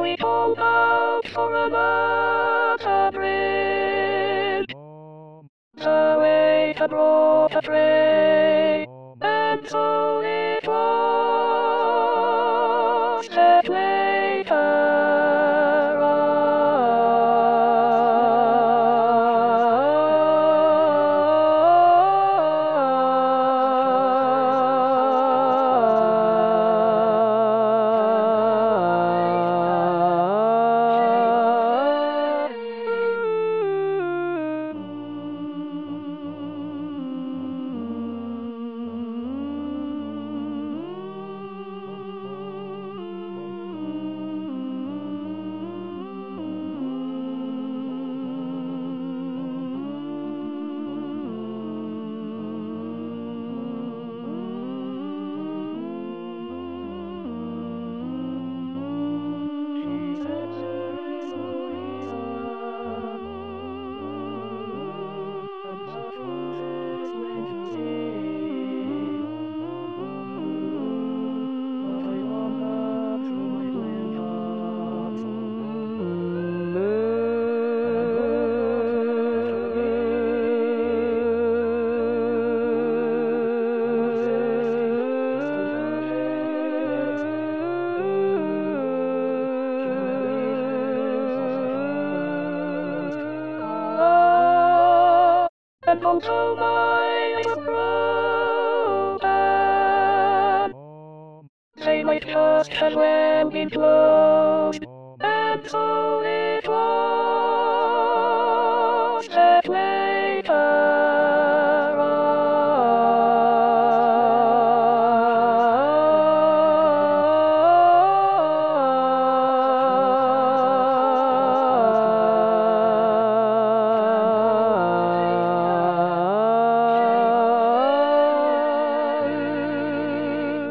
we called out for another bridge. The wait had brought a tray, and so it was that later and although my eyes were open, they might just as well be closed, and so it was.